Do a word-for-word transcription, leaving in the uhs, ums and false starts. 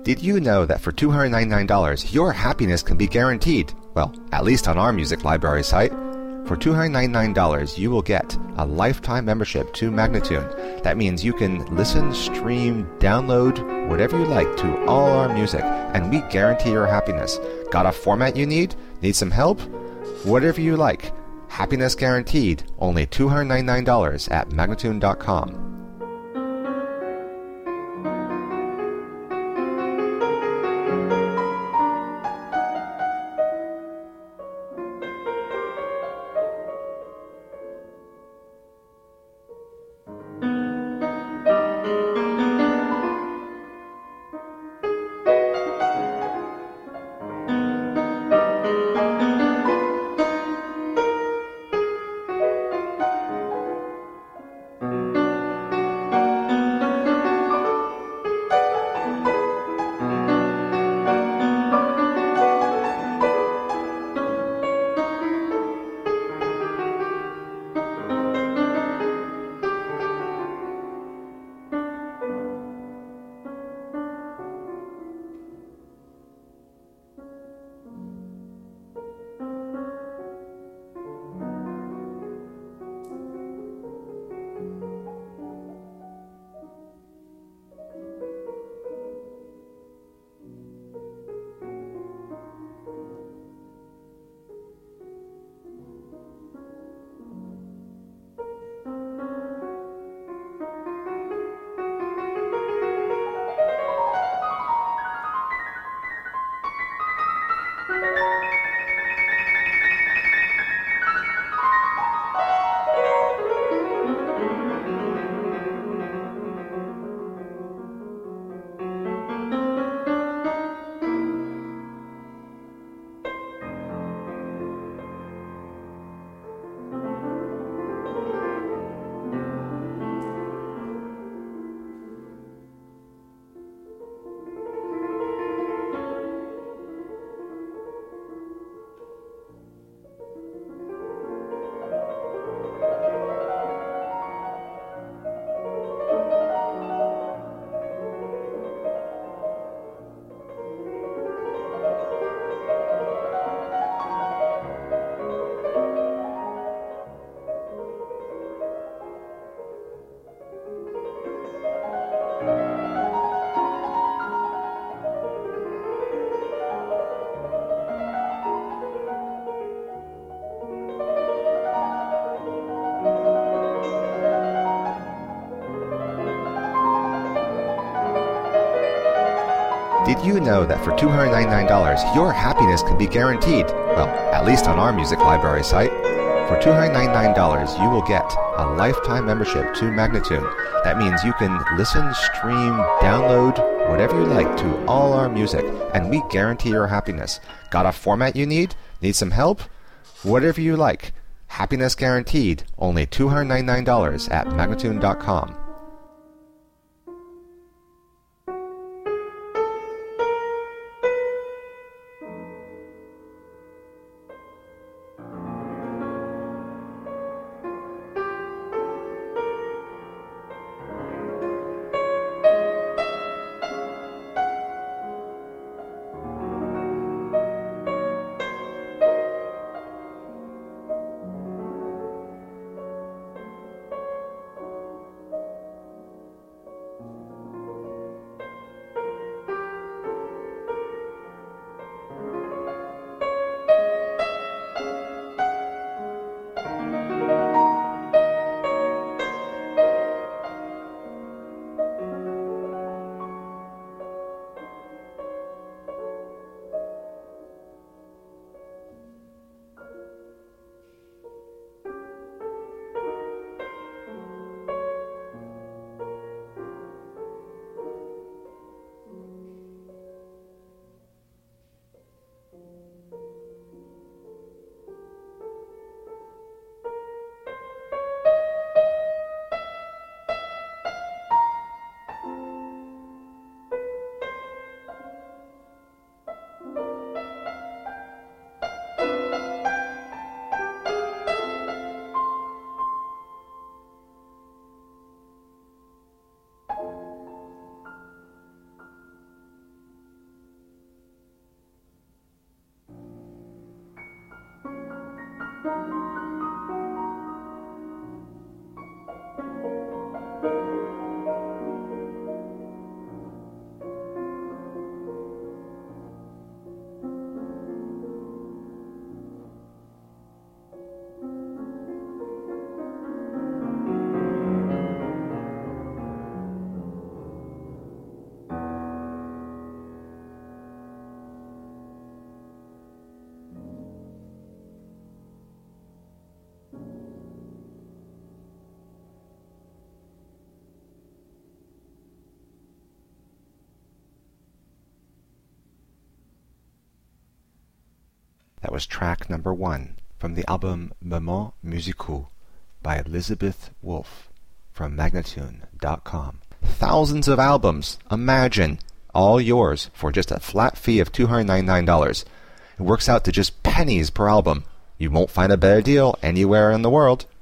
Did you know that for two hundred ninety-nine dollars, your happiness can be guaranteed? Well, at least on our music library site. For two hundred ninety-nine dollars, you will get a lifetime membership to Magnatune. That means you can listen, stream, download, whatever you like to all our music, and we guarantee your happiness. Got a format you need? Need some help? Whatever you like. Happiness guaranteed. Only two hundred ninety-nine dollars at Magnatune dot com. Did you know that for two hundred ninety-nine dollars, your happiness can be guaranteed? Well, at least on our music library site. For two hundred ninety-nine dollars, you will get a lifetime membership to Magnatune. That means you can listen, stream, download, whatever you like to all our music, and we guarantee your happiness. Got a format you need? Need some help? Whatever you like. Happiness guaranteed. Only two hundred ninety-nine dollars at Magnatune dot com. That was track number one from the album Moments Musicaux by Elizabeth Wolfe from Magnatune dot com. Thousands of albums, imagine, all yours for just a flat fee of two hundred ninety-nine dollars. It works out to just pennies per album. You won't find a better deal anywhere in the world.